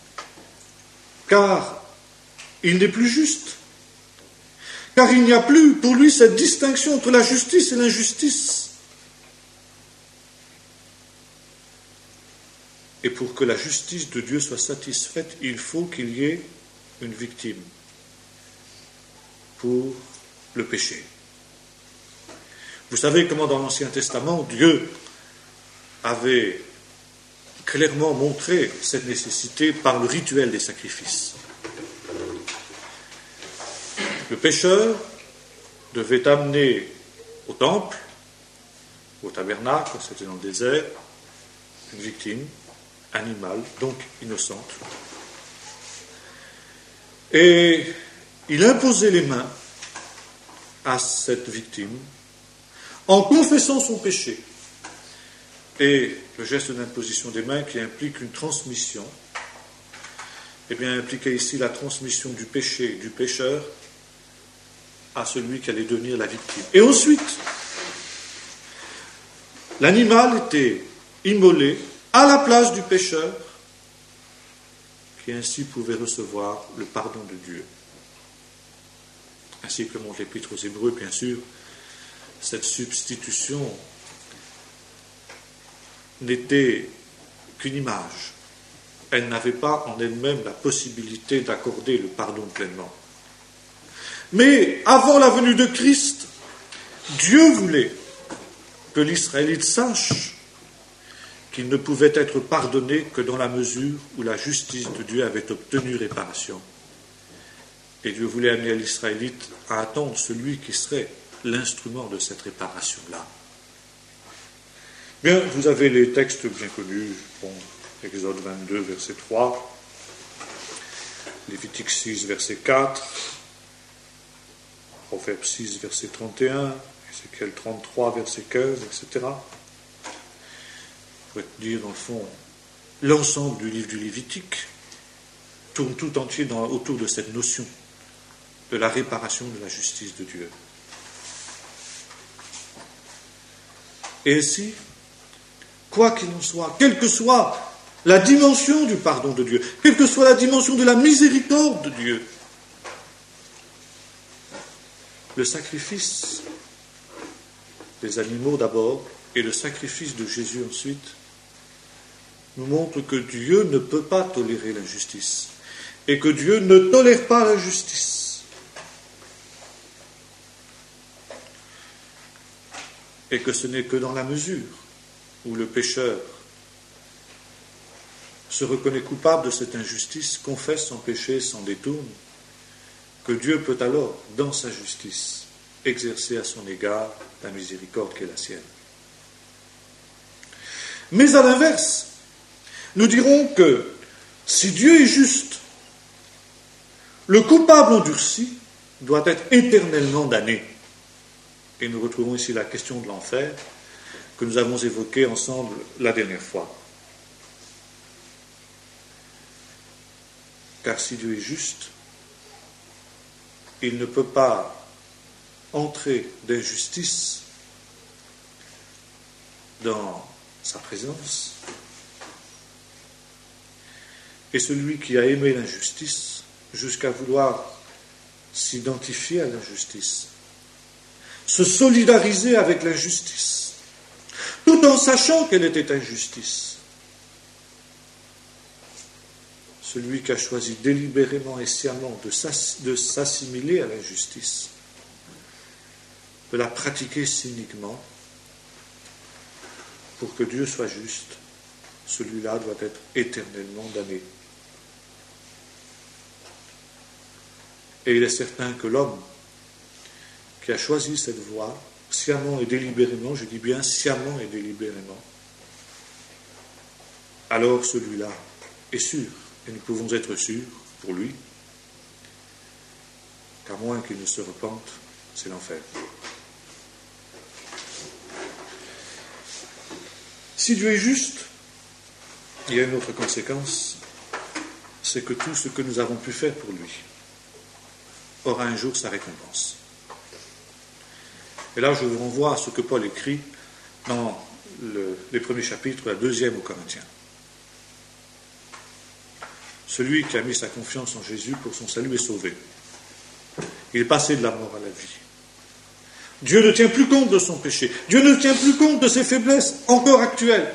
C: car il n'est plus juste, car il n'y a plus pour lui cette distinction entre la justice et l'injustice. Et pour que la justice de Dieu soit satisfaite, il faut qu'il y ait une victime pour le péché. Vous savez comment dans l'Ancien Testament, Dieu avait clairement montré cette nécessité par le rituel des sacrifices. Le pécheur devait amener au temple, au tabernacle, c'était dans le désert, une victime animale, donc innocente. Et il imposait les mains à cette victime en confessant son péché. Et le geste d'imposition des mains qui implique une transmission, eh bien, impliquait ici la transmission du péché du pécheur à celui qui allait devenir la victime. Et ensuite, l'animal était immolé à la place du pécheur, qui ainsi pouvait recevoir le pardon de Dieu. Ainsi que montre l'Épître aux Hébreux, bien sûr, cette substitution n'était qu'une image. Elle n'avait pas en elle-même la possibilité d'accorder le pardon pleinement. Mais avant la venue de Christ, Dieu voulait que l'Israélite sache qu'il ne pouvait être pardonné que dans la mesure où la justice de Dieu avait obtenu réparation. Et Dieu voulait amener l'Israélite à attendre celui qui serait l'instrument de cette réparation-là. Bien, vous avez les textes bien connus, bon, Exode 22, verset 3. Lévitique 6, verset 4, Proverbe 6, verset 31, Ézéchiel 33, verset 15, etc. On pourrait dire, dans le fond, l'ensemble du livre du Lévitique tourne tout entier autour de cette notion de la réparation de la justice de Dieu. Et ainsi, quoi qu'il en soit, quelle que soit la dimension du pardon de Dieu, quelle que soit la dimension de la miséricorde de Dieu, le sacrifice des animaux d'abord et le sacrifice de Jésus ensuite nous montrent que Dieu ne peut pas tolérer l'injustice et que Dieu ne tolère pas l'injustice. Et que ce n'est que dans la mesure où le pécheur se reconnaît coupable de cette injustice, confesse son péché, s'en détourne, que Dieu peut alors, dans sa justice, exercer à son égard la miséricorde qui est la sienne. Mais à l'inverse, nous dirons que si Dieu est juste, le coupable endurci doit être éternellement damné. Et nous retrouvons ici la question de l'enfer que nous avons évoquée ensemble la dernière fois. Car si Dieu est juste, il ne peut pas entrer d'injustice dans sa présence. Et celui qui a aimé l'injustice jusqu'à vouloir s'identifier à l'injustice, se solidariser avec l'injustice, tout en sachant qu'elle était injustice. Celui qui a choisi délibérément et sciemment de s'assimiler à l'injustice, de la pratiquer cyniquement, pour que Dieu soit juste, celui-là doit être éternellement damné. Et il est certain que l'homme qui a choisi cette voie, sciemment et délibérément, je dis bien sciemment et délibérément, alors celui-là est sûr, et nous pouvons être sûrs pour lui, qu'à moins qu'il ne se repente, c'est l'enfer. Si Dieu est juste, il y a une autre conséquence, c'est que tout ce que nous avons pu faire pour lui aura un jour sa récompense. Et là, je vous renvoie à ce que Paul écrit dans les premiers chapitres, la 2e aux Corinthiens. Celui qui a mis sa confiance en Jésus pour son salut est sauvé. Il est passé de la mort à la vie. Dieu ne tient plus compte de son péché. Dieu ne tient plus compte de ses faiblesses encore actuelles.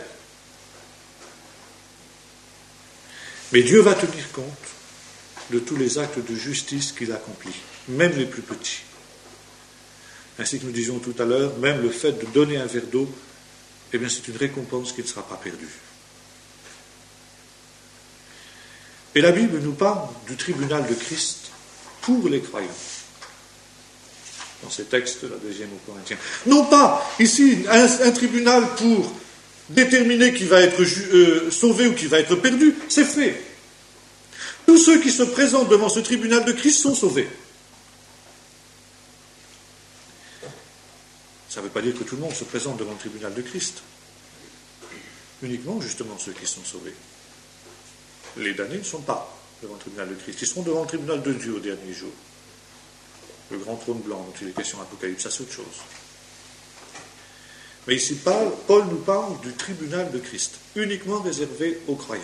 C: Mais Dieu va tenir compte de tous les actes de justice qu'il accomplit, même les plus petits. Ainsi que nous disions tout à l'heure, même le fait de donner un verre d'eau, eh bien c'est une récompense qui ne sera pas perdue. Et la Bible nous parle du tribunal de Christ pour les croyants. Dans ces textes, la 2e aux Corinthiens. Non pas ici un tribunal pour déterminer qui va être sauvé ou qui va être perdu, c'est fait. Tous ceux qui se présentent devant ce tribunal de Christ sont sauvés. Ça ne veut pas dire que tout le monde se présente devant le tribunal de Christ. Uniquement, justement, ceux qui sont sauvés. Les damnés ne sont pas devant le tribunal de Christ. Ils seront devant le tribunal de Dieu au dernier jour. Le grand trône blanc dont il est question en Apocalypse, ça c'est autre chose. Mais ici, Paul nous parle du tribunal de Christ, uniquement réservé aux croyants.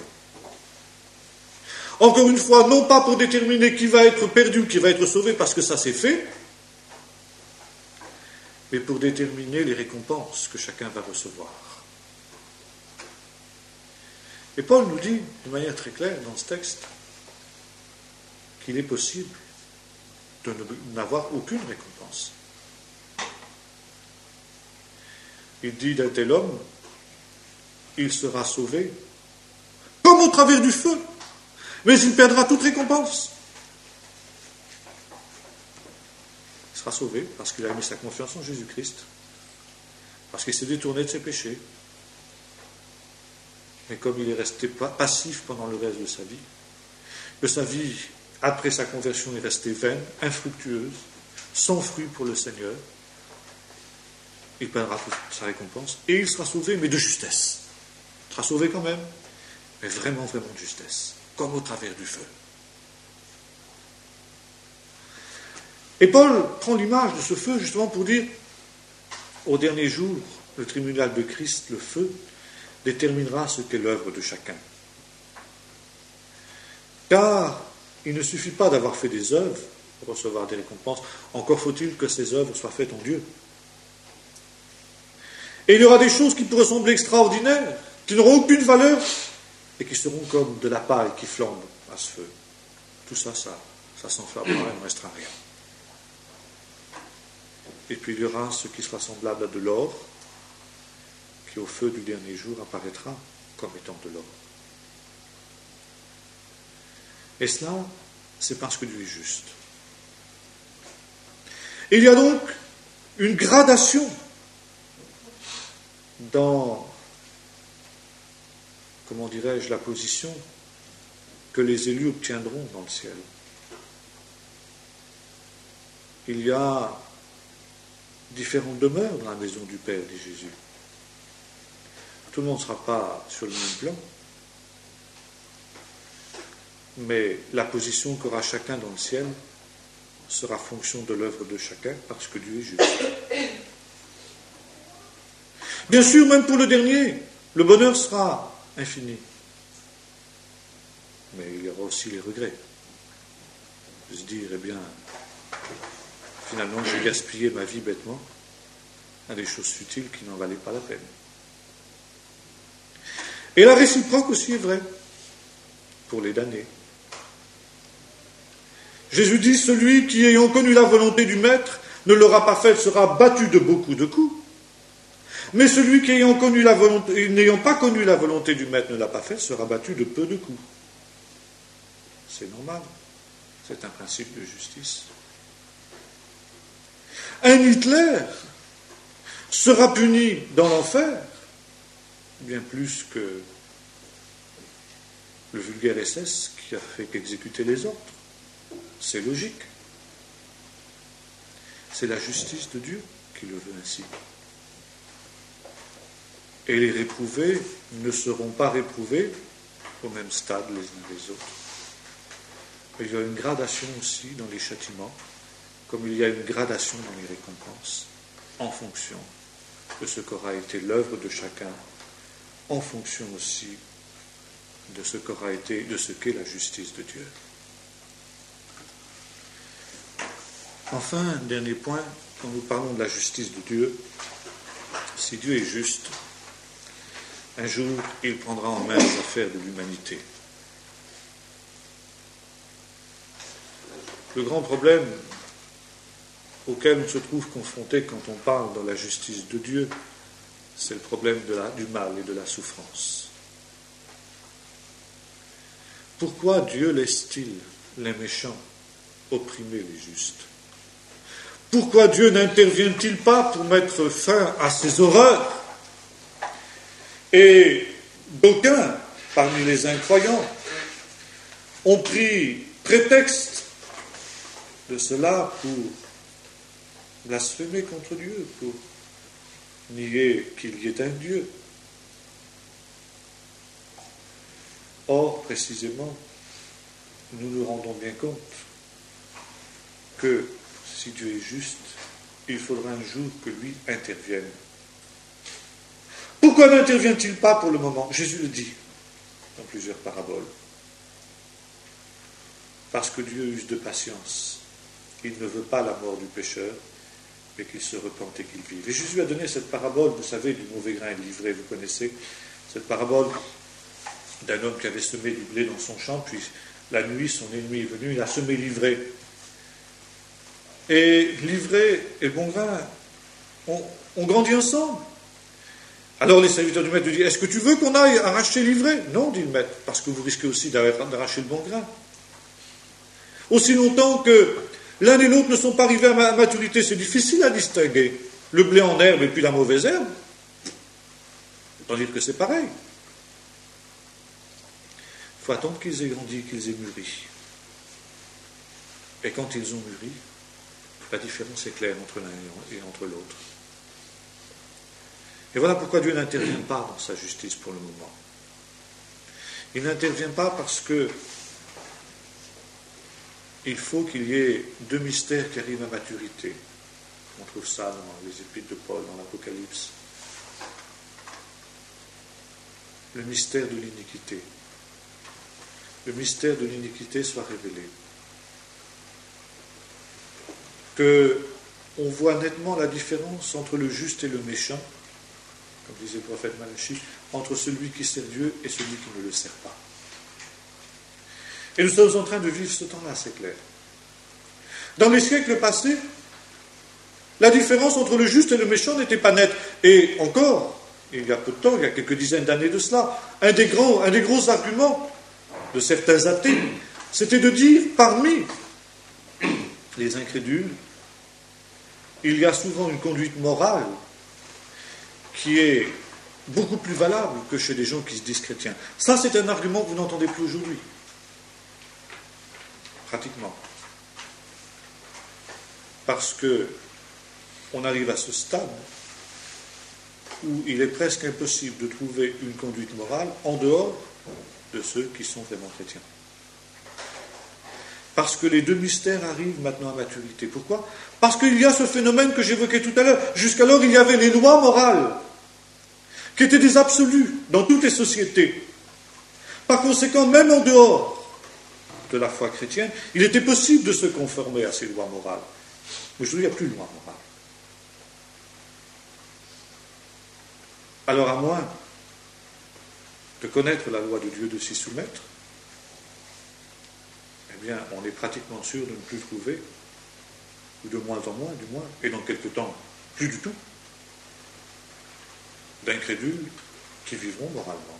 C: Encore une fois, non pas pour déterminer qui va être perdu ou qui va être sauvé, parce que ça c'est fait, mais pour déterminer les récompenses que chacun va recevoir. Et Paul nous dit, de manière très claire dans ce texte, qu'il est possible de n'avoir aucune récompense. Il dit d'un tel homme, il sera sauvé, comme au travers du feu, mais il perdra toute récompense. Il sera sauvé parce qu'il a mis sa confiance en Jésus-Christ, parce qu'il s'est détourné de ses péchés. Mais comme il est resté passif pendant le reste de sa vie, que sa vie après sa conversion, est restée vaine, infructueuse, sans fruit pour le Seigneur, il perdra toute sa récompense et il sera sauvé, mais de justesse. Il sera sauvé quand même, mais vraiment, vraiment de justesse, comme au travers du feu. Et Paul prend l'image de ce feu justement pour dire, au dernier jour, le tribunal de Christ, le feu, déterminera ce qu'est l'œuvre de chacun. Car il ne suffit pas d'avoir fait des œuvres pour recevoir des récompenses, encore faut-il que ces œuvres soient faites en Dieu. Et il y aura des choses qui pourraient sembler extraordinaires, qui n'auront aucune valeur, et qui seront comme de la paille qui flambe à ce feu. Tout ça, ça s'enflammera, il ne restera rien. Et puis il y aura ce qui sera semblable à de l'or, qui au feu du dernier jour apparaîtra comme étant de l'or. Et cela, c'est parce que Dieu est juste. Et il y a donc une gradation dans, comment dirais-je, la position que les élus obtiendront dans le ciel. Il y a différentes demeures dans la maison du Père, dit Jésus. Tout le monde ne sera pas sur le même plan, mais la position qu'aura chacun dans le ciel sera fonction de l'œuvre de chacun, parce que Dieu est juste. Bien sûr, même pour le dernier, le bonheur sera infini. Mais il y aura aussi les regrets. De se dire, eh bien, finalement, j'ai gaspillé ma vie bêtement à des choses futiles qui n'en valaient pas la peine. Et la réciproque aussi est vraie pour les damnés. Jésus dit, celui qui, ayant connu la volonté du Maître, ne l'aura pas faite, sera battu de beaucoup de coups. Mais celui qui, n'ayant pas connu la volonté du Maître, ne l'a pas faite, sera battu de peu de coups. C'est normal. C'est un principe de justice. Un Hitler sera puni dans l'enfer, bien plus que le vulgaire SS qui a fait qu'exécuter les autres. C'est logique. C'est la justice de Dieu qui le veut ainsi. Et les réprouvés ne seront pas réprouvés au même stade les uns les autres. Il y a une gradation aussi dans les châtiments, comme il y a une gradation dans les récompenses, en fonction de ce qu'aura été l'œuvre de chacun, en fonction aussi de ce qu'aura été, de ce qu'est la justice de Dieu. Enfin, dernier point, quand nous parlons de la justice de Dieu, si Dieu est juste, un jour, il prendra en main les affaires de l'humanité. Le grand problème auquel on se trouve confronté quand on parle de la justice de Dieu, c'est le problème du mal et de la souffrance. Pourquoi Dieu laisse-t-il les méchants opprimer les justes? Pourquoi Dieu n'intervient-il pas pour mettre fin à ces horreurs? Et d'aucuns, parmi les incroyants, ont pris prétexte de cela pour blasphémer contre Dieu, pour nier qu'il y ait un Dieu. Or, précisément, nous nous rendons bien compte que si Dieu est juste, il faudra un jour que lui intervienne. Pourquoi n'intervient-il pas pour le moment? Jésus le dit dans plusieurs paraboles. Parce que Dieu use de patience. Il ne veut pas la mort du pécheur, mais qu'il se repente et qu'il vive. Et Jésus a donné cette parabole, vous savez, du mauvais grain et de l'ivraie, vous connaissez cette parabole d'un homme qui avait semé du blé dans son champ, puis la nuit, son ennemi est venu, il a semé l'ivraie. Et l'ivraie et le bon grain ont grandi ensemble. Alors les serviteurs du maître lui disent, est-ce que tu veux qu'on aille arracher l'ivraie? Non, dit le maître, parce que vous risquez aussi d'arracher le bon grain. Aussi longtemps que l'un et l'autre ne sont pas arrivés à maturité, c'est difficile à distinguer. Le blé en herbe et puis la mauvaise herbe. Autant dire que c'est pareil. Il faut attendre qu'ils aient grandi, qu'ils aient mûri. Et quand ils ont mûri, la différence est claire entre l'un et entre l'autre. Et voilà pourquoi Dieu n'intervient pas dans sa justice pour le moment. Il n'intervient pas parce que il faut qu'il y ait deux mystères qui arrivent à maturité. On trouve ça dans les épîtres de Paul, dans l'Apocalypse. Le mystère de l'iniquité. Le mystère de l'iniquité soit révélé. Qu'on voit nettement la différence entre le juste et le méchant, comme disait le prophète Malachie, entre celui qui sert Dieu et celui qui ne le sert pas. Et nous sommes en train de vivre ce temps-là, c'est clair. Dans les siècles passés, la différence entre le juste et le méchant n'était pas nette. Et encore, il y a peu de temps, il y a quelques dizaines d'années de cela, un des gros arguments de certains athées, c'était de dire, parmi les incrédules, il y a souvent une conduite morale qui est beaucoup plus valable que chez des gens qui se disent chrétiens. Ça, c'est un argument que vous n'entendez plus aujourd'hui. Pratiquement. Parce que on arrive à ce stade où il est presque impossible de trouver une conduite morale en dehors de ceux qui sont vraiment chrétiens. Parce que les deux mystères arrivent maintenant à maturité. Pourquoi ? Parce qu'il y a ce phénomène que j'évoquais tout à l'heure. Jusqu'alors, il y avait les lois morales, qui étaient des absolus dans toutes les sociétés. Par conséquent, même en dehors de la foi chrétienne, il était possible de se conformer à ces lois morales. Mais aujourd'hui, il n'y a plus de loi morale. Alors, à moins de connaître la loi de Dieu, de s'y soumettre, eh bien, on est pratiquement sûr de ne plus trouver, ou de moins en moins, du moins, et dans quelque temps, plus du tout, d'incrédules qui vivront moralement.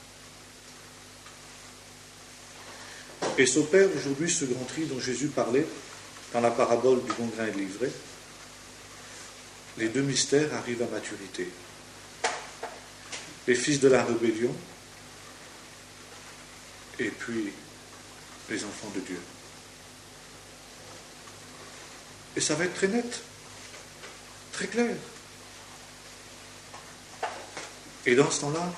C: Et s'opère aujourd'hui ce grand tri dont Jésus parlait dans la parabole du bon grain et de l'ivraie. Les deux mystères arrivent à maturité. Les fils de la rébellion et puis les enfants de Dieu. Et ça va être très net, très clair. Et dans ce temps-là,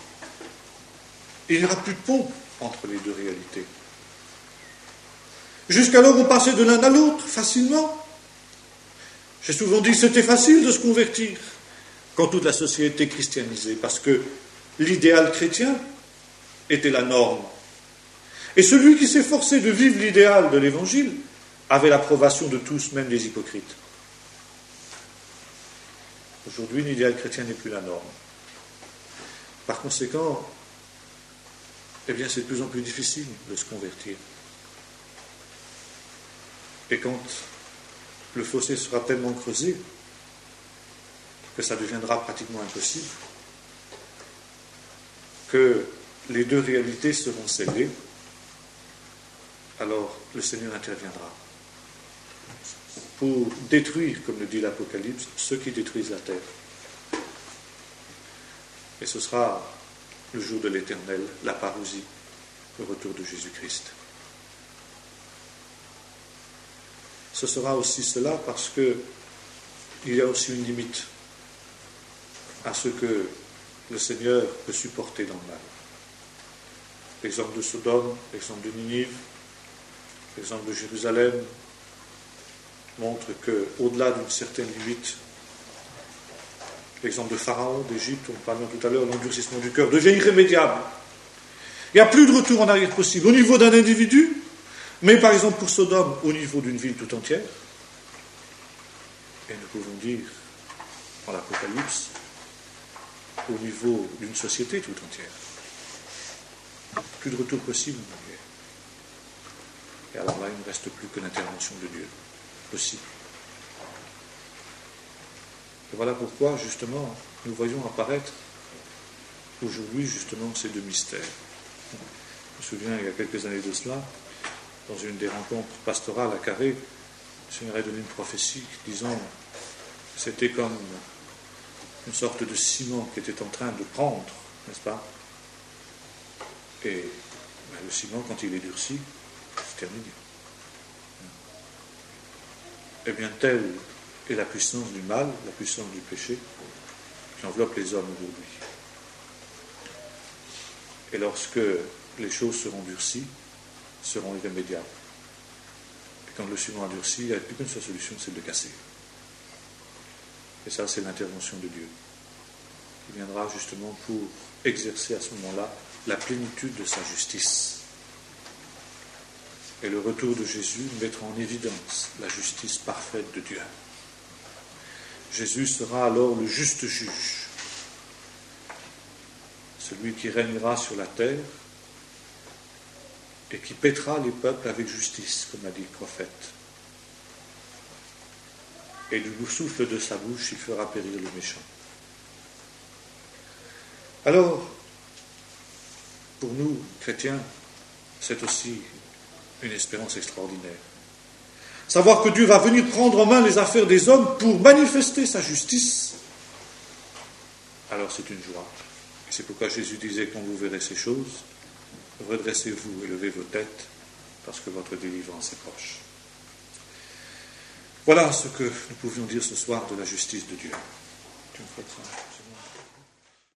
C: il n'y aura plus de pont entre les deux réalités. Jusqu'alors, on passait de l'un à l'autre facilement. J'ai souvent dit que c'était facile de se convertir quand toute la société était christianisée, parce que l'idéal chrétien était la norme. Et celui qui s'efforçait de vivre l'idéal de l'Évangile avait l'approbation de tous, même des hypocrites. Aujourd'hui, l'idéal chrétien n'est plus la norme. Par conséquent, eh bien, c'est de plus en plus difficile de se convertir. Et quand le fossé sera tellement creusé que ça deviendra pratiquement impossible, que les deux réalités seront scellées, alors le Seigneur interviendra pour détruire, comme le dit l'Apocalypse, ceux qui détruisent la terre. Et ce sera le jour de l'Éternel, la parousie, le retour de Jésus-Christ. Ce sera aussi cela parce qu'il y a aussi une limite à ce que le Seigneur peut supporter dans le mal. L'exemple de Sodome, l'exemple de Ninive, l'exemple de Jérusalem montre qu'au-delà d'une certaine limite, l'exemple de Pharaon, d'Égypte, on parlait tout à l'heure, l'endurcissement du cœur devient irrémédiable. Il n'y a plus de retour en arrière possible au niveau d'un individu, mais par exemple pour Sodome, au niveau d'une ville tout entière. Et nous pouvons dire, dans l'Apocalypse, au niveau d'une société tout entière. Plus de retour possible en arrière. Et alors là, il ne reste plus que l'intervention de Dieu possible. Et voilà pourquoi, justement, nous voyons apparaître aujourd'hui, justement, ces deux mystères. Je me souviens, il y a quelques années de cela, dans une des rencontres pastorales à Carré, le Seigneur a donné une prophétie disant que c'était comme une sorte de ciment qui était en train de prendre, n'est-ce pas? Et le ciment, quand il est durci, c'est terminé. eh bien telle est la puissance du mal, la puissance du péché qui enveloppe les hommes aujourd'hui. Et lorsque les choses seront durcies, seront irrémédiables. Et quand le ciment a durci, il n'y a plus qu'une seule solution, c'est de le casser. Et ça, c'est l'intervention de Dieu, qui viendra justement pour exercer à ce moment-là la plénitude de sa justice. Et le retour de Jésus mettra en évidence la justice parfaite de Dieu. Jésus sera alors le juste juge, celui qui régnera sur la terre et qui paîtra les peuples avec justice, comme l'a dit le prophète. Et du souffle de sa bouche, il fera périr le méchant. Alors, pour nous, chrétiens, c'est aussi une espérance extraordinaire. Savoir que Dieu va venir prendre en main les affaires des hommes pour manifester sa justice, alors c'est une joie. Et c'est pourquoi Jésus disait, quand vous verrez ces choses, redressez-vous et levez vos têtes, parce que votre délivrance est proche. Voilà ce que nous pouvions dire ce soir de la justice de Dieu. Tu me feras ça.